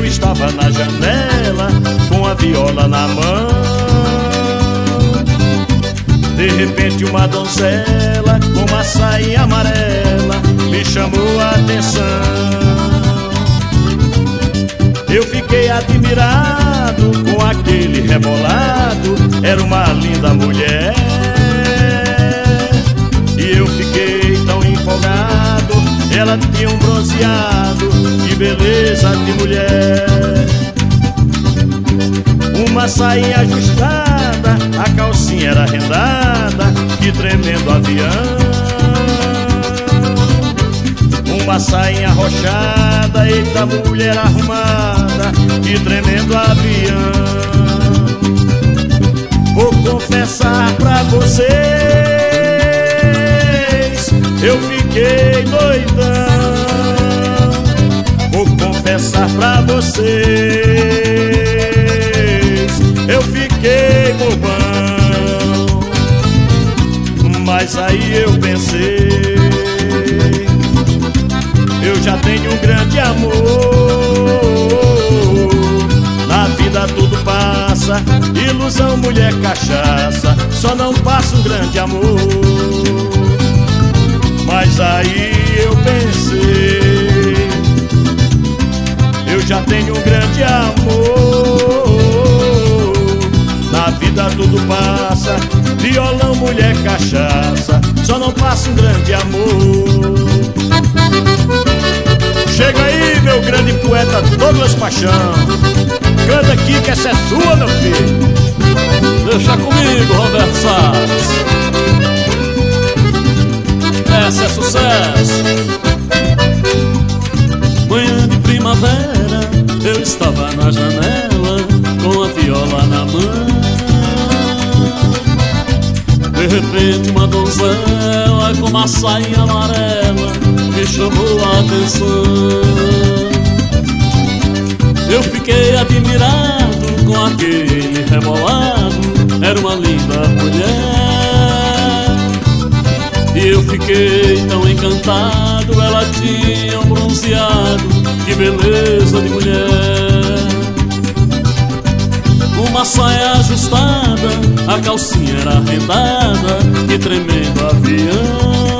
estava na janela com a viola na mão. De repente uma donzela com uma sainha amarela me chamou a atenção. Eu fiquei admirado com aquele rebolado, era uma linda mulher. E eu fiquei tão empolgado, ela tinha um bronzeado, que beleza de mulher. Uma sainha ajustada, a calcinha era rendada, que tremendo avião. Uma sainha arrochada, eita mulher arrumada, que tremendo avião. Vou confessar pra vocês, eu fiquei doidão. Vou confessar pra vocês, eu fiquei bobão. Mas aí eu pensei, eu já tenho um grande amor. Na vida tudo passa, ilusão, mulher, cachaça, só não passa um grande amor. Mas aí eu pensei, eu já tenho um grande amor. Na vida tudo passa, violão, mulher, cachaça, só não passa um grande amor. Chega aí, meu grande poeta Douglas Paixão, canta aqui que essa é sua, meu filho. Deixa comigo, Roberto Salles, essa é sucesso. Manhã de primavera, eu estava na janela com a viola na mão. De repente uma donzela com uma sainha amarela me chamou a atenção. Eu fiquei admirado com aquele rebolado, era uma linda mulher. E eu fiquei tão encantado, ela tinha um bronzeado, que beleza de mulher. Uma saia ajustada, a calcinha era rendada, que tremendo avião.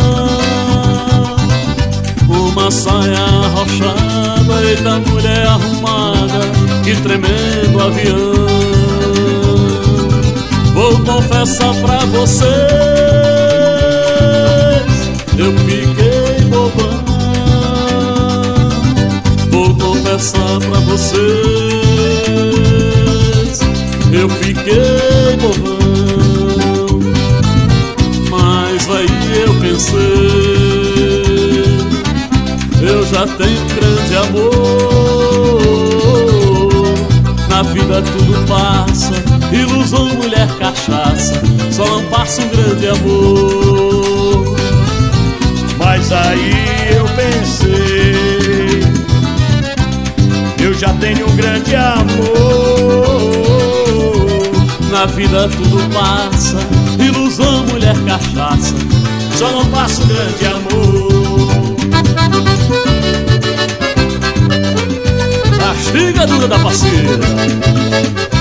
Uma saia arrochada, eita mulher arrumada, que tremendo avião. Vou confessar pra vocês, eu fiquei bobão. Vou confessar pra vocês, eu fiquei bobão. Mas aí eu pensei, eu já tenho grande amor. Na vida tudo passa, ilusão, mulher, cachaça, só não passa um grande amor. Mas aí eu pensei, eu já tenho um grande amor. Na vida tudo passa, ilusão, mulher, cachaça, só não passa um grande amor. Castiga dura da parceira.